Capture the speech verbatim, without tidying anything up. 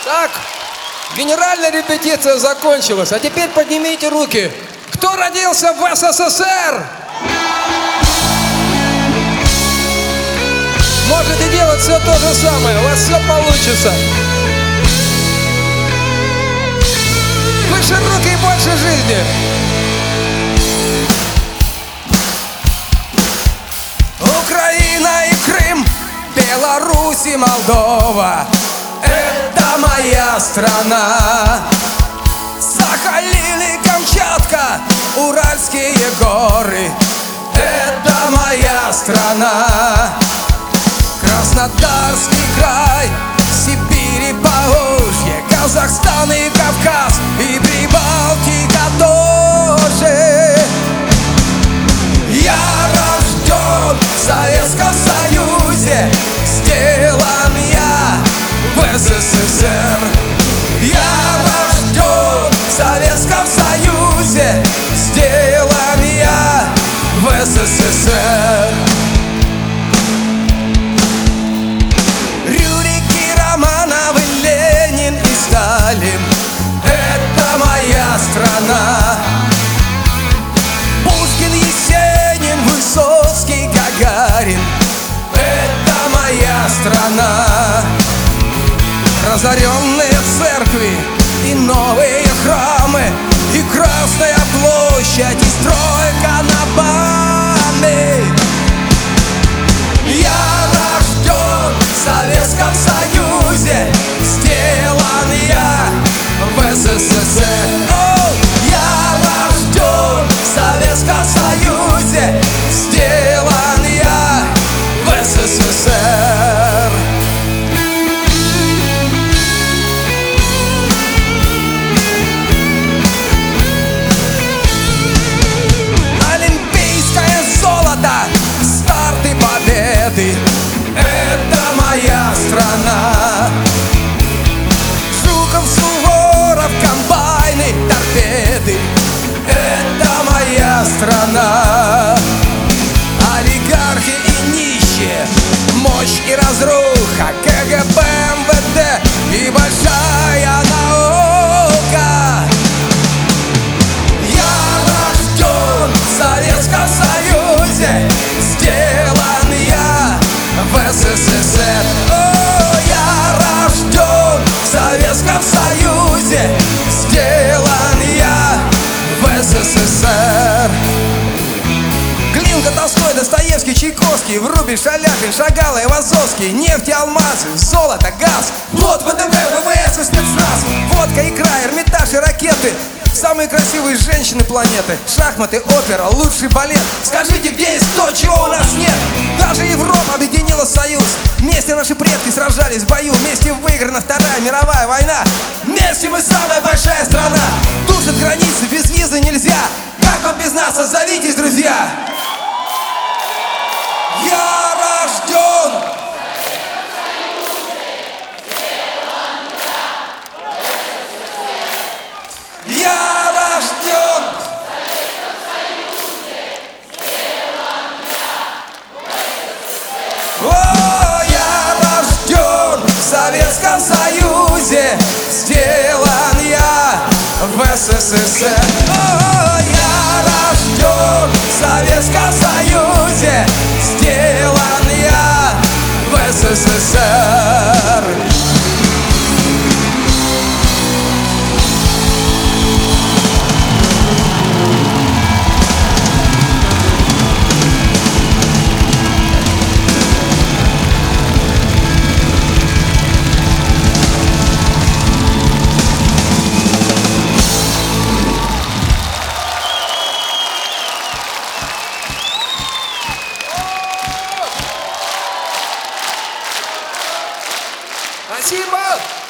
Так, генеральная репетиция закончилась, а теперь поднимите руки. Кто родился в СССР? Можете делать все то же самое, у вас все получится. Выше руки и больше жизни. Украина и Крым, Беларусь и Молдова — это моя страна. Сахалин и Камчатка, Уральские горы — это моя страна. Краснодарский край, Сибирь и Поволжье, Казахстан и Кавказ, и Прибалтика тоже. Я рожден в Советском Союзе, сделан я в СССР. Я рожден в Советском Союзе, сделан я в СССР. Рюрики, Романовы, Ленин и Сталин — это моя страна. Пушкин, Есенин, Высоцкий, Гагарин — это моя страна. Разоренные церкви и новые храмы, и Красная площадь, и стройка на Бали. Я рожден в Советском Союзе, сделан я в СССР. О, я рожден в Советском Союзе, сделан я в СССР. Олимпийское золото, старты, победы — это моя страна. Жуков, Суворов, комбайны, торпеды — это моя страна. Олигархи и нищие, мощь и разруха, КГБ, МВД и большая наука. Я рожден в Советском Союзе, сделан я в СССР. О, я рожден в Советском Союзе, сделан я в СССР. Глинка, Толстой, Достоевский, Чайковский, Врубель, Шаляпин, Шагал, Айвазовский. Нефть и алмазы, золото, газ, флот, ВДВ, ВВС и спецназ. Водка, икра, Эрмитаж и ракеты. Самые красивые женщины планеты. Шахматы, опера, лучший балет. Скажите, где есть то, чего у нас нет? Даже Европа объединила союз. Вместе наши предки сражались в бою. Вместе выиграна Вторая мировая война. Вместе мы самая большая страна. Тушат границы, без визы нельзя. Как вам без нас? Отзовитесь, друзья. Я рожден. Я рожден. О, я рожден в Советском Союзе, сделан я в СССР. О, я рожден в Советском Союзе, сделан я в СССР. Спасибо!